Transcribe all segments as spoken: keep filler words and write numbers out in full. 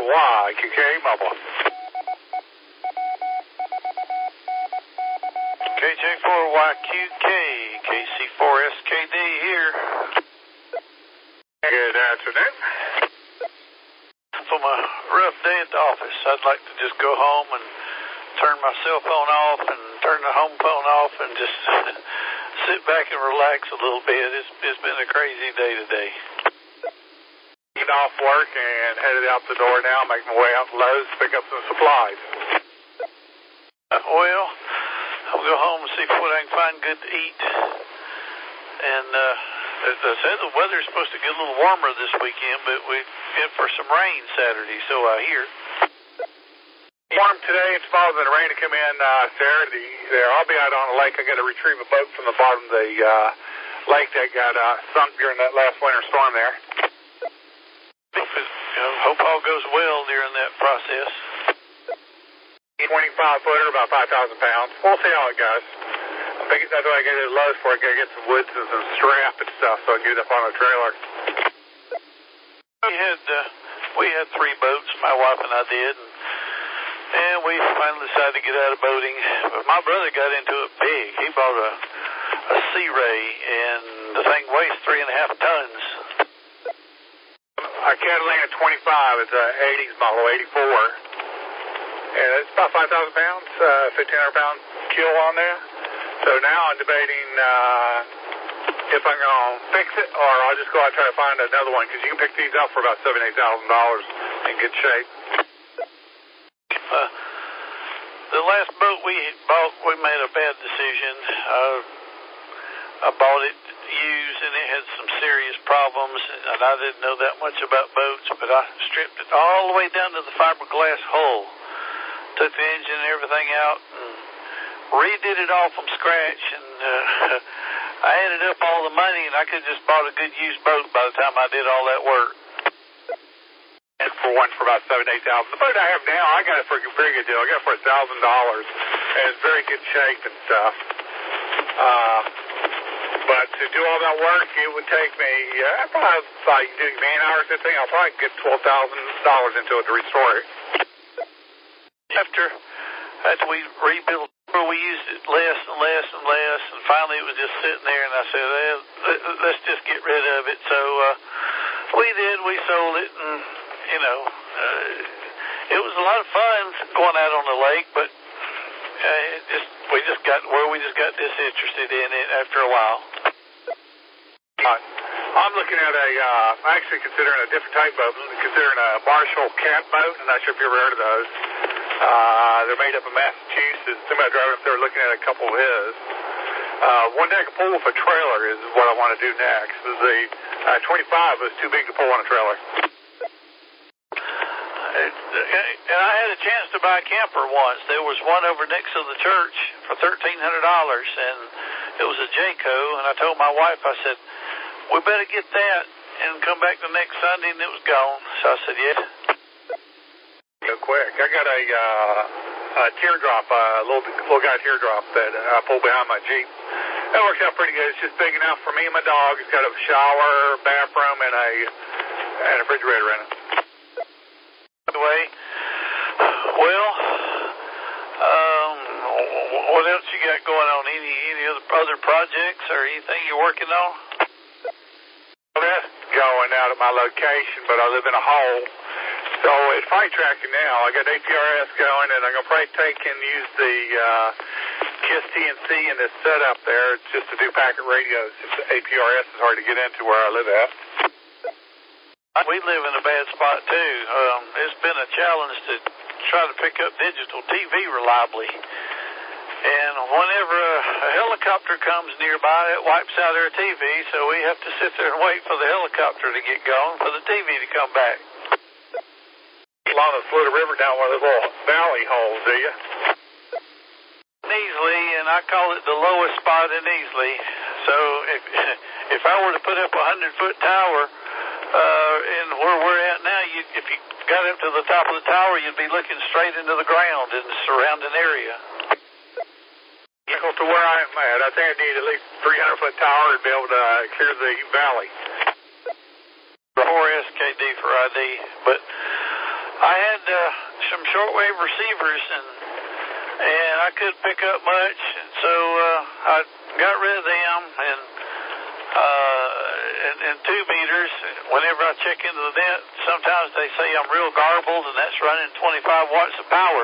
Y Q K mobile. K J four Y Q K, K C four S K D here. Good afternoon. From a rough day at the office, I'd like to just go home and turn my cell phone off and turn the home phone off and just sit back and relax a little bit. It's, it's been a crazy day today. Getting off work and headed out the door now, making my way out to Lowe's to pick up some supplies. Uh, well, I'll go home and see what I can find good to eat. And uh, as I said, the weather's supposed to get a little warmer this weekend, but we're in for some rain Saturday, so I hear. Warm today and tomorrow, then the rain to come in uh, Saturday there. I'll be out on the lake. I got to retrieve a boat from the bottom of the uh, lake that got uh, sunk during that last winter storm there. Hope, it, you know, hope all goes well during that process. twenty-five footer, about five thousand pounds. We'll see how it goes. I think that's why I got it low for. I got to get some wood and some strap and stuff so I can get it up on the trailer. We had uh, we had three boats, my wife and I did, and, and we finally decided to get out of boating. But my brother got into it big. He bought a a Sea Ray, and the thing weighs three and a half tons. A Catalina twenty-five. It's a eighties model, eighty-four. And it's about five thousand pounds, uh, fifteen hundred pound keel on there. So now I'm debating uh, if I'm going to fix it or I'll just go out and try to find another one because you can pick these up for about seven thousand, eight thousand dollars in good shape. Uh, the last boat we bought, we made a bad decision. Uh, I bought it used and it had some serious problems, and I didn't know that much about boats, but I stripped it all the way down to the fiberglass hull. Took the engine and everything out and redid it all from scratch, and uh, I added up all the money, and I could have just bought a good used boat by the time I did all that work. And for one for about seven, eight thousand. The boat I have now, I got it for a very good deal. I got it for a thousand dollars, and it's very good shape and stuff. Uh, but to do all that work, it would take me. Uh, probably like doing man hours and thing. I'll probably get twelve thousand dollars into it to restore it. After, after we rebuilt, we used it less and less and less, and finally it was just sitting there, and I said, well, let's just get rid of it. So uh, we did. We sold it, and, you know, uh, it was a lot of fun going out on the lake, but uh, it just we just got where we just got disinterested in it after a while. Uh, I'm looking at a, uh, actually considering a different type of, considering a Marshall cat boat. I'm not sure if you've ever heard of those. Uh, they're made up in Massachusetts. Somebody driving up there looking at a couple of his. Uh, one that I can pull with a trailer is what I want to do next. The uh, twenty-five was too big to pull on a trailer. And I had a chance to buy a camper once. There was one over next to the church for thirteen hundred dollars, and it was a Jayco, and I told my wife, I said, we better get that and come back the next Sunday, and it was gone. So I said, yeah. Go quick. I got a, uh, a teardrop, a uh, little little guy teardrop that I pull behind my Jeep. That works out pretty good. It's just big enough for me and my dog. It's got a shower, bathroom, and a and a refrigerator in it. Anyway, well, um, what else you got going on? Any any other other projects or anything you're working on? Well, that's going out at my location, but I live in a hole. So it's probably tracking now. I got A P R S going, and I'm going to probably take and use the uh, KISS T N C in this setup there just to do packet radios. It's A P R S is hard to get into where I live at. We live in a bad spot, too. Um, it's been a challenge to try to pick up digital T V reliably. And whenever a, a helicopter comes nearby, it wipes out our T V, so we have to sit there and wait for the helicopter to get going for the T V to come back. Along the Florida River down one of those little valley holes, do you? Easley, and I call it the lowest spot in Easley. So if if I were to put up a hundred foot tower, uh, in where we're at now, you, if you got up to the top of the tower, you'd be looking straight into the ground in the surrounding area. Equal to where I'm at, I think I need at least three hundred foot tower to be able to uh, clear the valley. four S K D for I D, but I I had uh, some shortwave receivers, and and I couldn't pick up much, and so uh, I got rid of them, and uh, and, and two meters. Whenever I check into the net, sometimes they say I'm real garbled, and that's running twenty-five watts of power.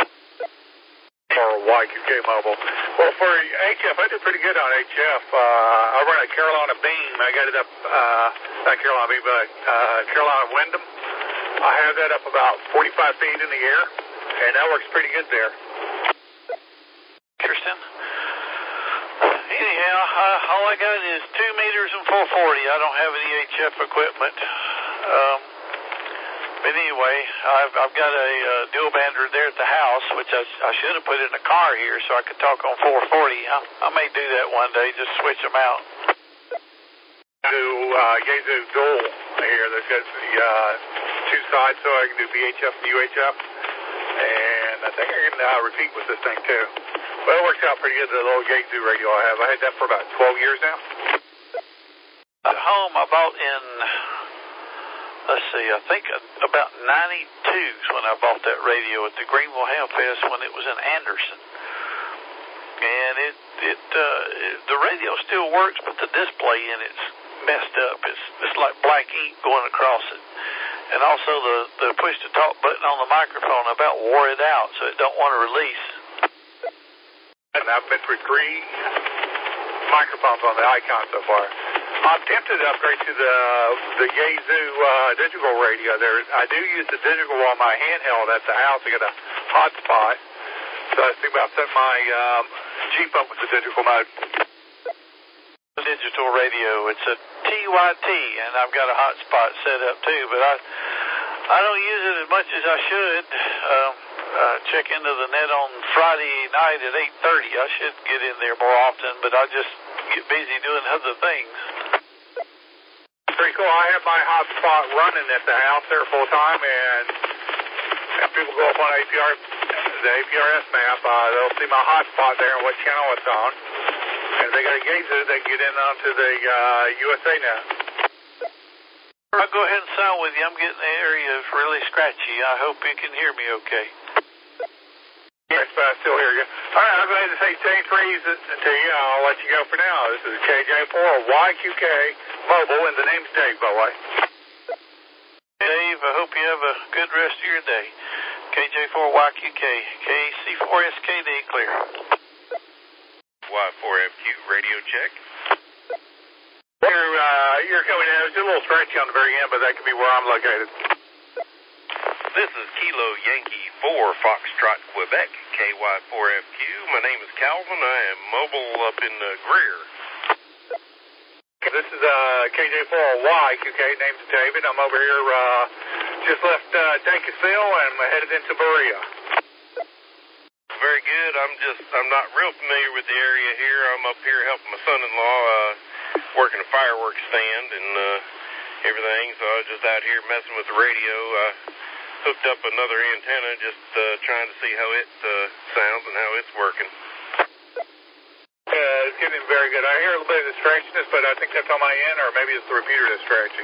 For Y Q K Mobile. Well, for H F, I did pretty good on H F. Uh, I run a Carolina Beam. I got it up, uh, not Carolina Beam, but uh, Carolina Wyndham. I have that up about forty-five feet in the air, and that works pretty good there. Interesting. Anyhow, uh, all I got is two meters and four forty. I don't have any H F equipment. Um, But anyway, I've, I've got a uh, dual bander there at the house, which I, I should have put in the car here so I could talk on four forty. I, I may do that one day, just switch them out. Do uh, Yaesu dual here. There's got the uh, two sides, so I can do V H F and U H F. And I think I can uh, repeat with this thing too. But it works out pretty good, the little Yaesu radio I have. I had that for about twelve years now. At home, I bought in... Let's see, I think about ninety-two is when I bought that radio at the Greenville Ham Fest when it was in Anderson. And it, it, uh, it, the radio still works, but the display in it's messed up. It's, it's like black ink going across it. And also the, the push-to-talk button on the microphone about wore it out, so it don't want to release. And I've been for three microphones on the Icon so far. I'm tempted to upgrade to the the Yaesu uh, digital radio. There, I do use the digital on my handheld at the house to get a hotspot. So I think about setting my um, Jeep up with the digital mode. Digital radio. It's a T Y T, and I've got a hotspot set up too. But I I don't use it as much as I should. Um, uh, check into the net on Friday night at eight thirty. I should get in there more often, but I just get busy doing other things. Pretty cool. I have my hotspot running at the house there full time, and if people go up on A P R, the A P R S map, uh, they'll see my hotspot there and what channel it's on. And if they got a Yaesu, they get in onto the uh, U S A now. I'll go ahead and sign with you. I'm getting the area really scratchy. I hope you can hear me okay. Yes, but I still hear you. All right, I'll go ahead and say Saint Freeze to you. I'll let you go for now. This is K J four Y Q K Mobile, and the name's Dave, by the way. Dave, I hope you have a good rest of your day. K J four Y Q K, K C four S K D, clear. Y four F Q radio check. You're, uh, you're coming in. It's a little scratchy on the very end, but that could be where I'm located. This is Kilo Yankee four Foxtrot, Quebec, K Y four F Q. My name is Calvin. I am mobile up in uh, Greer. This is uh, K J four Y Q K, name's David. I'm over here, uh, just left uh, Dacusville, and I'm headed into Berea. Very good. I'm just, I'm not real familiar with the area here. I'm up here helping my son-in-law uh, working a fireworks stand and uh, everything, so I was just out here messing with the radio. Uh, hooked up another antenna, just uh, trying to see how it uh, sounds and how it's working. Uh, it's getting very good. I hear a little bit of distractionist, but I think that's on my end, or maybe it's the repeater that's scratching.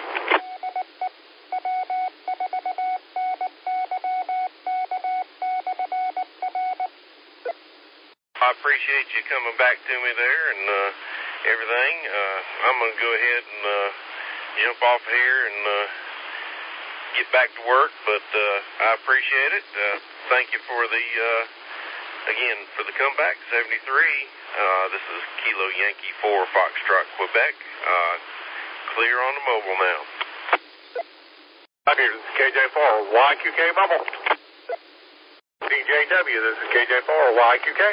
I appreciate you coming back to me there and uh, everything. Uh, I'm going to go ahead and uh, jump off here and uh, get back to work, but uh, I appreciate it. Uh, thank you for the, uh, again, for the comeback, seventy-three. Uh, this is Kilo Yankee four Foxtrot, Quebec. Uh, clear on the mobile now. I'm here. This is K J four Y Q K Mobile. D J W, this is K J four Y Q K.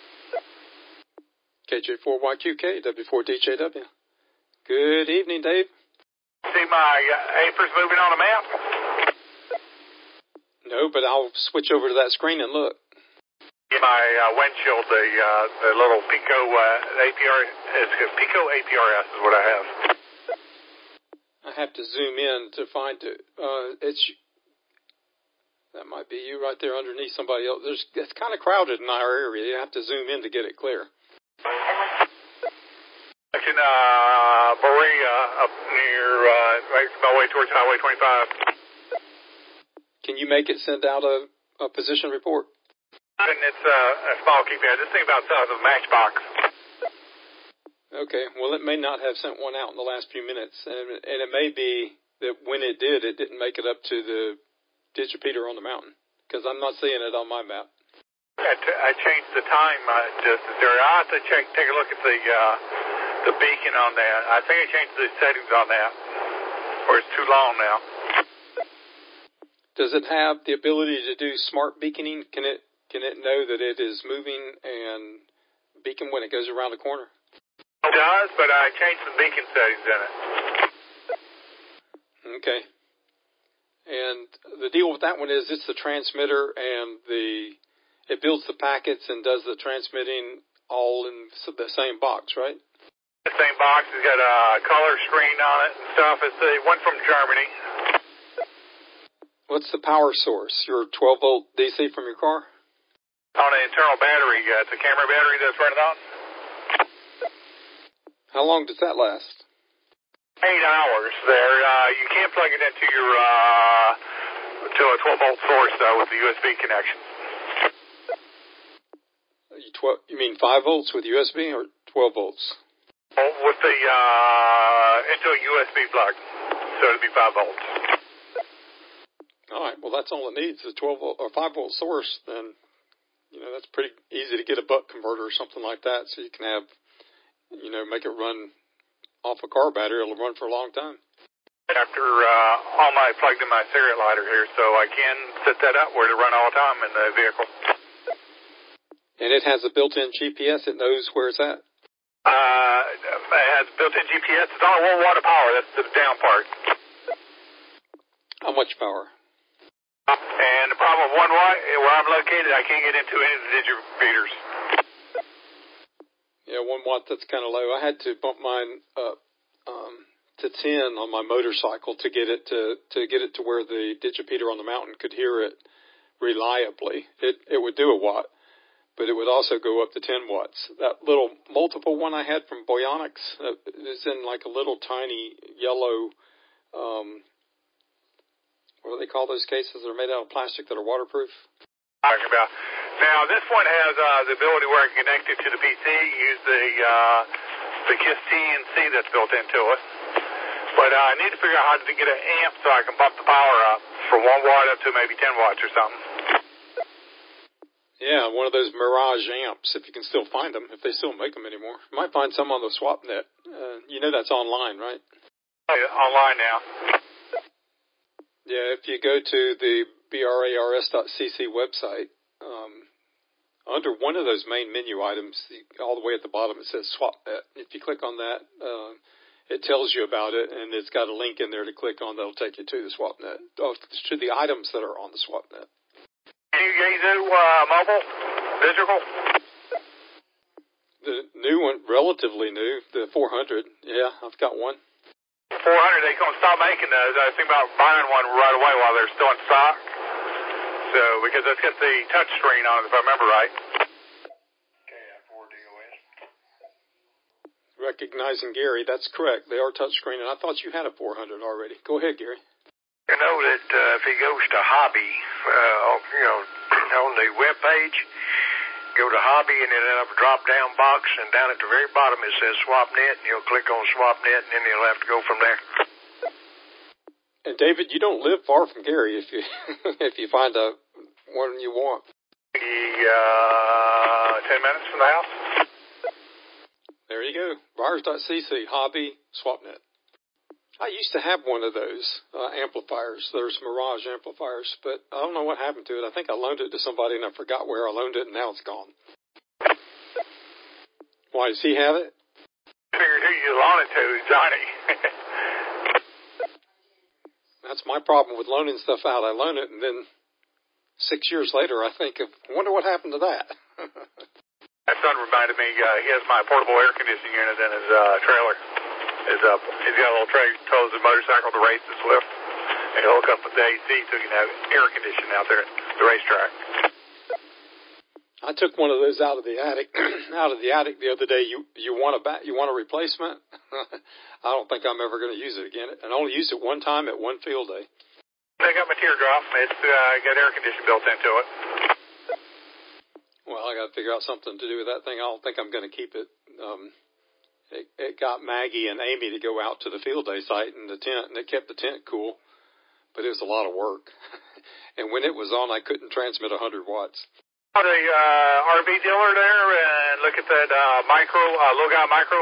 K J four Y Q K, W four D J W. Good evening, Dave. See my uh, apers moving on the map? No, but I'll switch over to that screen and look. In my uh, windshield, the uh, the little Pico uh, A P R, it's Pico A P R S is what I have. I have to zoom in to find it. Uh, it's that might be you right there underneath somebody else. There's it's kind of crowded in our area. You have to zoom in to get it clear. It's in uh, Berea, up near uh, right my way towards Highway twenty-five. can you make it send out a, a position report? And it's uh, a small keypad. This thing about the size of a matchbox. Okay. Well, it may not have sent one out in the last few minutes, and and it may be that when it did, it didn't make it up to the digipeater on the mountain, because I'm not seeing it on my map. I, t- I changed the time uh, just there. I have to check, take a look at the uh, the beacon on that. I think I changed the settings on that, or it's too long now. Does it have the ability to do smart beaconing? Can it can it know that it is moving and beacon when it goes around the corner? It does, but I changed some beacon settings in it. Okay. And the deal with that one is it's the transmitter, and the it builds the packets and does the transmitting all in the same box, right? The same box. It's got a color screen on it and stuff. It's the one from Germany. What's the power source? Your twelve volt D C from your car? On an internal battery. Uh, it's a camera battery that's running on. How long does that last? Eight hours there. Uh, you can't plug it into your, uh, to a twelve volt source, though, with the U S B connection. You, twelve, you mean five volts with U S B or twelve volts? Oh, with the, uh, into a U S B plug. So it'll be five volts. All right. Well, that's all it needs is a twelve volt or five volt source. Then, you know, that's pretty easy to get a buck converter or something like that, so you can have, you know, make it run off a car battery. It'll run for a long time. After uh, all my plugged in my cigarette lighter here, so I can set that up where to run all the time in the vehicle. And it has a built-in G P S. It knows where it's at. Uh, it has built-in G P S. It's only one watt of power. That's the down part. How much power? And the problem with one watt, where I'm located, I can't get into any of the digipeaters. Yeah, one watt, that's kind of low. I had to bump mine up um, to ten on my motorcycle to get it to, to get it to where the digipeater on the mountain could hear it reliably. It it would do a watt, but it would also go up to ten watts. That little multiple one I had from Boyonics uh, is in like a little tiny yellow, um, what do they call those cases that are made out of plastic that are waterproof? Talking about. Now, this one has uh, the ability where I can connect it to the P C, use the uh, the KISS T N C that's built into it. But uh, I need to figure out how to get an amp so I can bump the power up from one watt up to maybe ten watts or something. Yeah, one of those Mirage amps, if you can still find them, if they still make them anymore. You might find some on the SwapNet. Uh, you know that's online, right? Yeah, online now. Yeah, if you go to the brars dot c c website, um, under one of those main menu items, all the way at the bottom, it says SwapNet. If you click on that, uh, it tells you about it, and it's got a link in there to click on that'll take you to the SwapNet, oh, to the items that are on the SwapNet. Can you guys do uh, mobile, digital? The new one, relatively new, the four hundred. Yeah, I've got one. four hundred, they going to stop making those. I was thinking about buying one right away while they're still in stock. So, because it's got the touch screen on it, if I remember right. K F four D O S. Recognizing Gary, that's correct. They are touchscreen, and I thought you had a four hundred already. Go ahead, Gary. You know that uh, if he goes to Hobby, uh, you know, on the web page, go to Hobby and then have a drop-down box, and down at the very bottom it says SwapNet, and you'll click on SwapNet, and then you'll have to go from there. And David, you don't live far from Gary if you if you find a one you want. Uh, ten minutes from the house. There you go. brars dot c c, Hobby, SwapNet. I used to have one of those uh, amplifiers. There's Mirage amplifiers, but I don't know what happened to it. I think I loaned it to somebody, and I forgot where I loaned it, and now it's gone. Why, does he have it? I figured who you loan it to, Johnny. That's my problem with loaning stuff out. I loan it, and then six years later, I think, of, I wonder what happened to that. My son reminded me, uh, he has my portable air conditioning unit in his uh, trailer. His, uh, he's got a little tray, tows his motorcycle to race this lift, and he'll hook up with the A C so he can have air conditioning out there at the racetrack. I took one of those out of the attic, out of the attic the other day. You you want a bat, you want a replacement? I don't think I'm ever going to use it again. And I only used it one time at one field day. I got my teardrop. It's uh, got air conditioning built into it. Well, I got to figure out something to do with that thing. I don't think I'm going to keep it. Um, it. It got Maggie and Amy to go out to the field day site in the tent, and it kept the tent cool, but it was a lot of work. And when it was on, I couldn't transmit one hundred watts. The uh, R V dealer there, and look at that uh, micro, uh, low guy micro.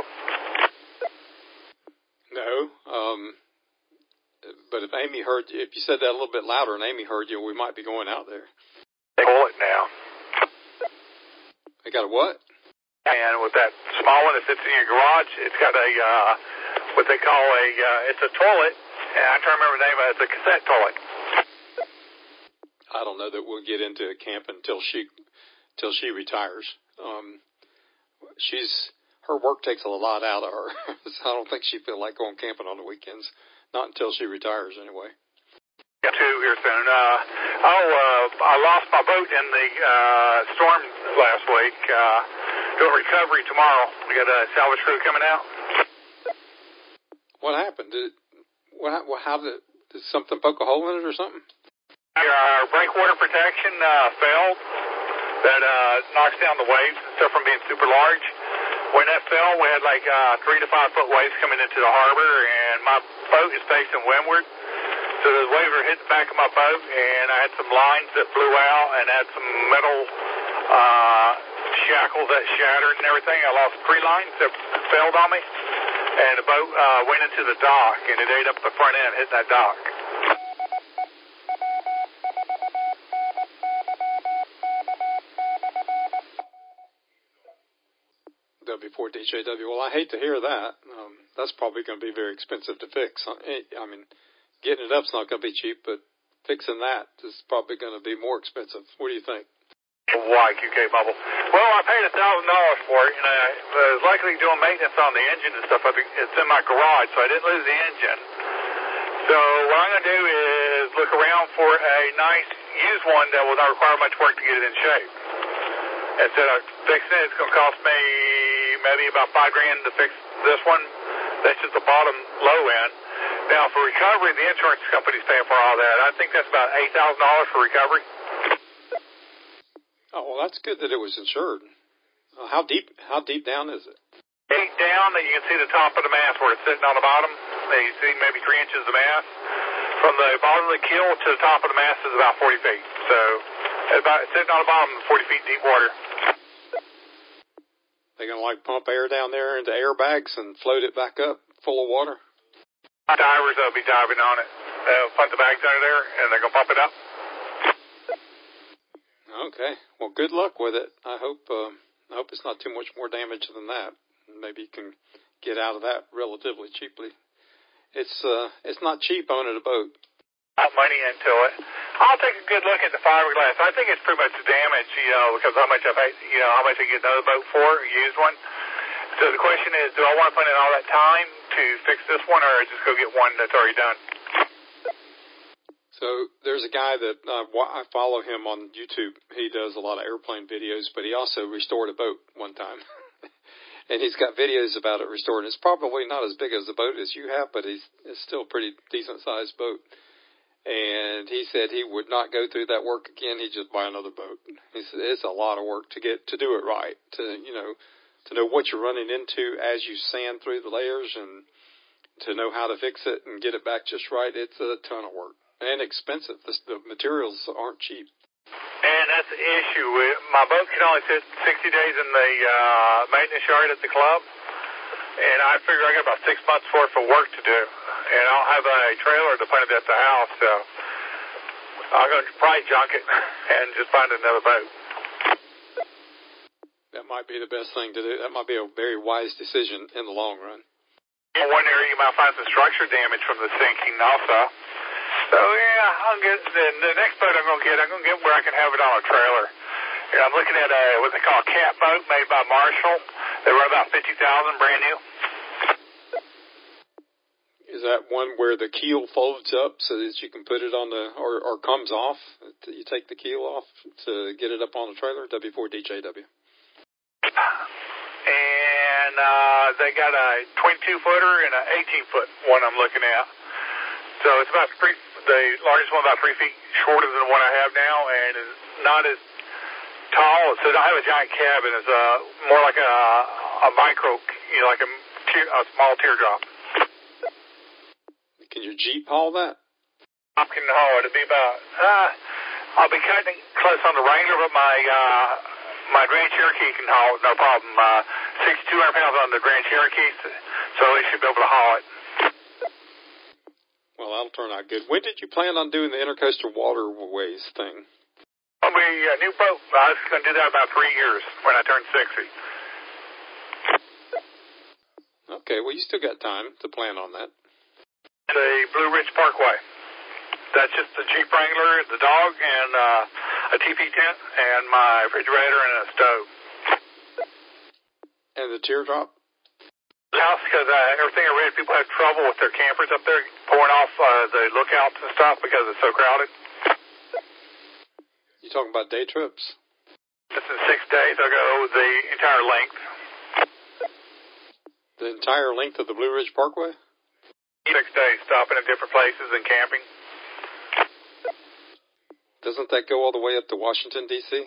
No, um, but if Amy heard, if you said that a little bit louder and Amy heard you, we might be going out there. They pull it now. They got a what? And with that small one that sits in your garage, it's got a, uh, what they call a, uh, it's a toilet, and I'm trying to remember the name of it, it's a cassette toilet. I don't know that we'll get into camp until she, till she retires. Um, she's, her work takes a lot out of her, so I don't think she'd feel like going camping on the weekends. Not until she retires, anyway. Got two here soon. Uh, oh, uh, I lost my boat in the uh, storm last week. Uh, doing recovery tomorrow. We got a salvage crew coming out. What happened? Did what? How did, did something poke a hole in it or something? Our breakwater protection uh, failed. That uh, knocks down the waves and stuff from being super large. When that fell, we had like uh, three to five foot waves coming into the harbor, and my boat is facing windward. So those waves were hitting the back of my boat, and I had some lines that blew out, and I had some metal uh, shackles that shattered and everything. I lost three lines that failed on me, and the boat uh, went into the dock, and it ate up the front end, hitting that dock. W four D J W. Well, I hate to hear that. Um, that's probably going to be very expensive to fix. I mean, getting it up's not going to be cheap, but fixing that is probably going to be more expensive. What do you think? Y Q K bubble. Well, I paid a thousand dollars for it, and I was likely doing maintenance on the engine and stuff. It's in my garage, so I didn't lose the engine. So what I'm going to do is look around for a nice used one that will not require much work to get it in shape. Instead of fixing it, it's going to cost me maybe about five grand to fix this one. That's just the bottom low end. Now, for recovery, the insurance company's paying for all that. I think that's about eight thousand dollars for recovery. Oh, well, that's good that it was insured. Uh, how deep How deep down is it? Eight down, and you can see the top of the mast where it's sitting on the bottom. You see maybe three inches of mast. From the bottom of the keel to the top of the mast is about forty feet. So, it's about sitting on the bottom, forty feet deep water. They going to, like, pump air down there into airbags and float it back up full of water? Divers will be diving on it. They'll put the bags under there, and they're going to pump it up. Okay. Well, good luck with it. I hope uh, I hope it's not too much more damage than that. Maybe you can get out of that relatively cheaply. It's uh, it's not cheap owning a boat. Put money into it. I'll take a good look at the fiberglass. I think it's pretty much damaged, you know, because how much I paid, you know, how much I get another boat for, a used one. So the question is, do I want to put in all that time to fix this one, or just go get one that's already done? So there's a guy that uh, I follow him on YouTube. He does a lot of airplane videos, but he also restored a boat one time. And he's got videos about it restored. It's probably not as big as the boat as you have, but he's, it's still a pretty decent-sized boat. And he said he would not go through that work again. He'd just buy another boat. He said it's a lot of work to get to do it right, to, you know, to know what you're running into as you sand through the layers and to know how to fix it and get it back just right. It's a ton of work and expensive. The, the materials aren't cheap. And that's the issue. My boat can only sit sixty days in the uh, maintenance yard at the club, and I figure I got about six months worth of work to do. And I'll have a trailer to put it at the house, so I'm going to probably junk it and just find another boat. That might be the best thing to do. That might be a very wise decision in the long run. In one area, you might find some structure damage from the sinking also. So, yeah, I'll get the, the next boat I'm going to get, I'm going to get where I can have it on a trailer. And I'm looking at a, what they call a cat boat made by Marshall. They run about fifty thousand dollars, brand new. Is that one where the keel folds up so that you can put it on the, or, or comes off? You take the keel off to get it up on the trailer? W four D J W. And uh, they got a twenty-two footer and an eighteen foot one I'm looking at. So it's about three, the largest one about three feet shorter than the one I have now, and is not as tall. So I have a giant cabin. It's uh, more like a a micro, you know, like a, tear, a small teardrop. Can your Jeep haul that? I can haul it. It'd be about. Uh, I'll be cutting close on the Wrangler, but my uh, my Grand Cherokee can haul it, no problem. Uh, sixty-two hundred pounds on the Grand Cherokee, so it should be able to haul it. Well, that'll turn out good. When did you plan on doing the Intercoastal Waterways thing? I'll be a new boat. I was going to do that about three years when I turned sixty. Okay, well, you still got time to plan on that. The Blue Ridge Parkway. That's just the Jeep Wrangler, the dog, and uh, a T P tent, and my refrigerator and a stove. And the teardrop? The house, because uh, everything I read, people have trouble with their campers up there pouring off uh, the lookouts and stuff because it's so crowded. You talking about day trips? This is six days. I'll go the entire length. The entire length of the Blue Ridge Parkway? Six days, stopping at different places and camping. Doesn't that go all the way up to Washington, D C?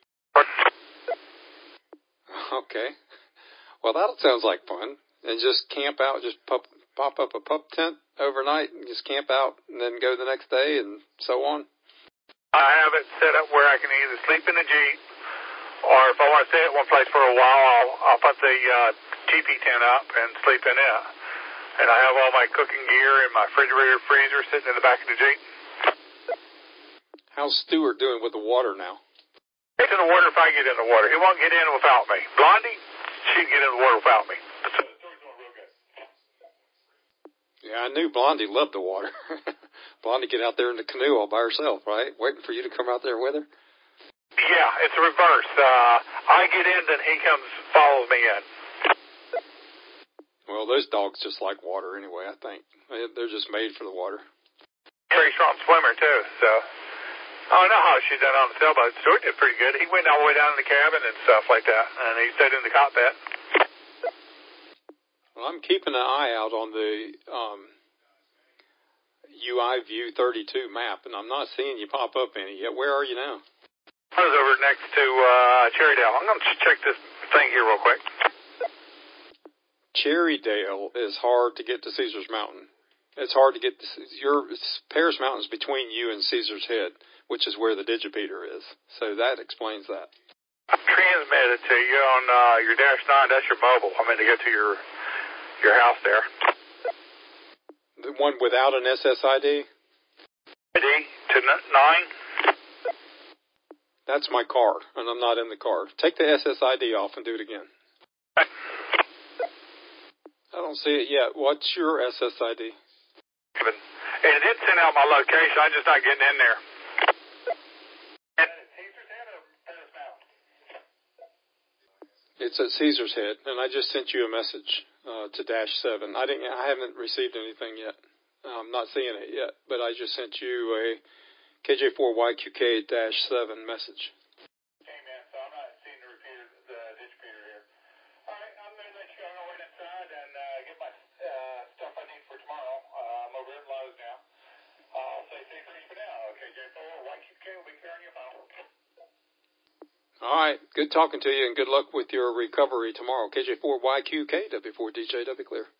Okay. Well, that sounds like fun. And just camp out, just pop, pop up a pup tent overnight and just camp out and then go the next day and so on? I have it set up where I can either sleep in the Jeep or if I want to stay at one place for a while, I'll, I'll put the uh, T P tent up and sleep in it. And I have all my cooking gear and my refrigerator, freezer sitting in the back of the Jeep. How's Stuart doing with the water now? He's in the water if I get in the water. He won't get in without me. Blondie, she'd get in the water without me. Yeah, I knew Blondie loved the water. Blondie get out there in the canoe all by herself, right? Waiting for you to come out there with her? Yeah, it's a reverse. Uh, I get in, then he comes, follows me in. Well, those dogs just like water anyway, I think. They're just made for the water. Very strong swimmer, too, so. I don't know how she done on the sailboat. Stuart did pretty good. He went all the way down in the cabin and stuff like that, and he stayed in the cockpit. Well, I'm keeping an eye out on the um, U I View thirty-two map, and I'm not seeing you pop up any yet. Where are you now? I was over next to uh, Cherrydale. I'm going to check this thing here real quick. Cherrydale is hard to get to Caesars Mountain. It's hard to get to your Paris Mountain's between you and Caesars Head, which is where the Digipeater is. So that explains that. I transmitted to you on uh, your Dash nine. That's your mobile. I meant to get to your your house there. The one without an S S I D? I D to nine? That's my car, and I'm not in the car. Take the S S I D off and do it again. I don't see it yet. What's your S S I D? And it did send out my location. I'm just not getting in there. It's at Caesars Head, and I just sent you a message uh, to Dash seven. I didn't. I haven't received anything yet. I'm not seeing it yet, but I just sent you a K J four Y Q K dash seven message. Came in, so I'm not seeing the repeater, the Digipeater here. All right, I'm going to let you go right inside and uh, get my uh, stuff I need for tomorrow. Uh, I'm over at Lowe's now. I'll say safe for you for now. K J four Y Q K will be carrying your phone. All right. Good talking to you, and good luck with your recovery tomorrow. K J four Y Q K, W four D J W Clear.